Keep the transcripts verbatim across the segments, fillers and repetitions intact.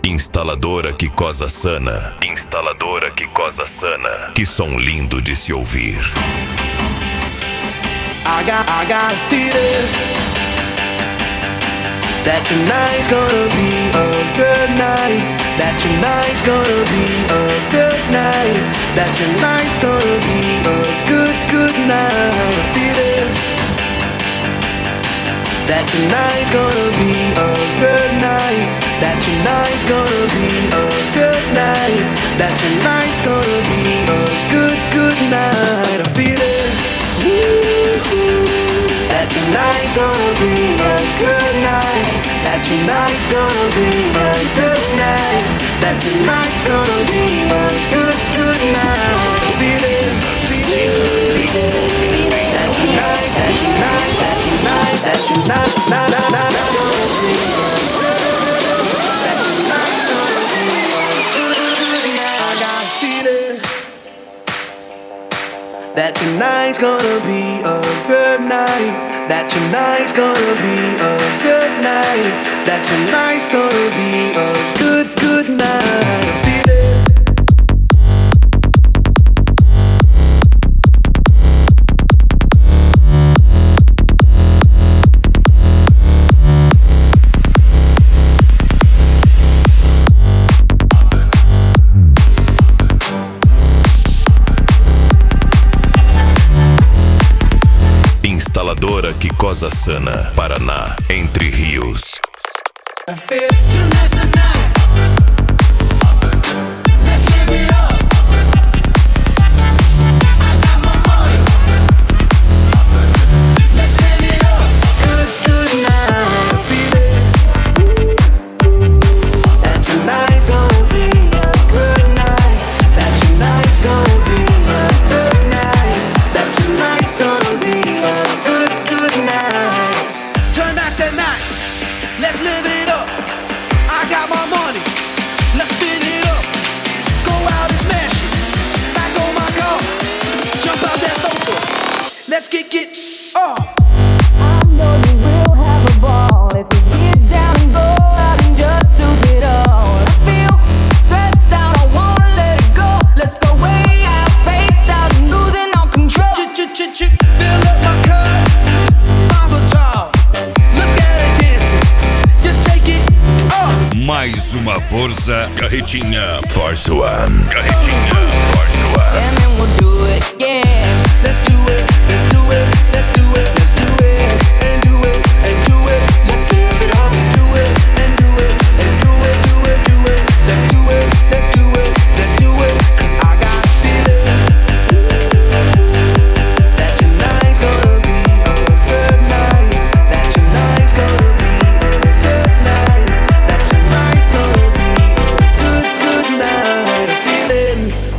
Instaladora que cosa sana. Instaladora que cosa sana. Que som lindo de se ouvir. I got, I got a feeling that tonight's gonna be a good night. That tonight's gonna be a good night. That tonight's gonna be a good, good night. A feeling that tonight's gonna be a good night. That tonight's gonna be a good night. That tonight's gonna be a good, good night. A feeling that tonight's gonna be a good night. That tonight's gonna be a good night. That tonight's gonna be a good, good night. Feeling that tonight, that tonight, that tonight, that tonight, na na na na gonna be a good. That tonight's gonna be a good night. I got a feeling that tonight's gonna be a good night. That tonight's gonna be a good night. That tonight's gonna be a good, good night. I feel it. Instaladora que cosa sana. Paraná, Entre Rios. Let's get it off. I know you will have a ball if you get down and go out and just do it all. I feel stressed out, I wanna let it go. Let's go way out, spaced out, and losing all control. Ch-ch-ch-ch, fill up my cup, Mazel tov. Look at it dancing, just take it off. Mais uma força, Carretinha Force One. Carretinha Force One. And then we'll do it again. Let's do it, let's do it, let's do it, let's do it, and do it, and do it. Let's live it up and do it, and do it, and do it, do it, do it. Let's do it, let's do it, let's do it. Cause I got a feeling that tonight's gonna be a good night. That tonight's gonna be a good night. That tonight's gonna be a good, good night. A feeling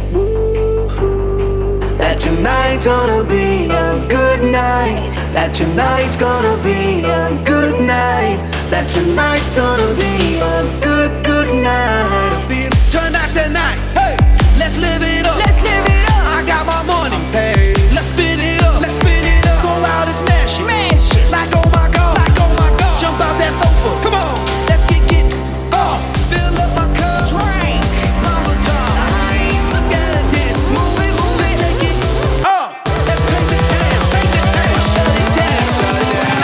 that tonight's gonna be a good night. That tonight's gonna be a good night. That tonight's gonna be a good, good night. Tonight's the night. Hey, let's live it up. Let's live it up. I got my money. Hey, let's spin it up. Let's spin it up. Go out and smash it. Smash it. Like oh my god. Like oh my god. Jump out that sofa. Come on. Let's get it off. Fill up my cup. Drink. Mama time. Look at it dance. Move it, move it. Take it off. Let's break the town. Break the town. Shut it down. Shut it down.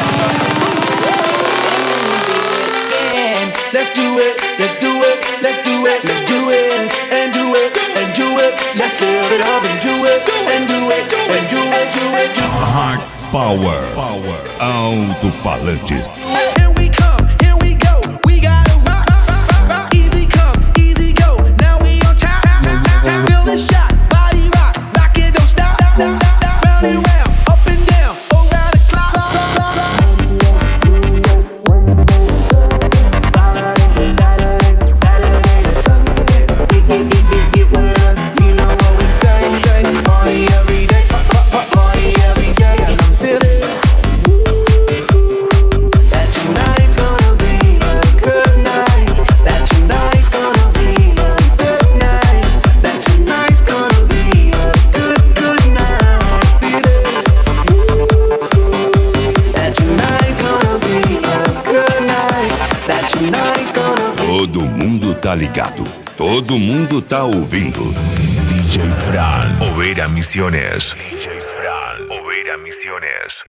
Let's do it. Let's do it. Let's do it. Let's do it. And do it. And do it. Let's live it up and do it. And do it. And do it. Do it. Do it. Heart Power. Power. Alto-falantes. Here we come. Here we go. We gotta rock. rock, rock, rock. Easy come. Easy go. Now we on top. Feel the shot. Body rock. Rock it. Don't stop. Round and round. Up and down. Around the clock. You know what we say, say. Party every day, party every day. And I'm feeling tá ligado. Todo mundo tá ouvindo. D J Fran, Oveira Misiones. D J Fran, Oveira Misiones.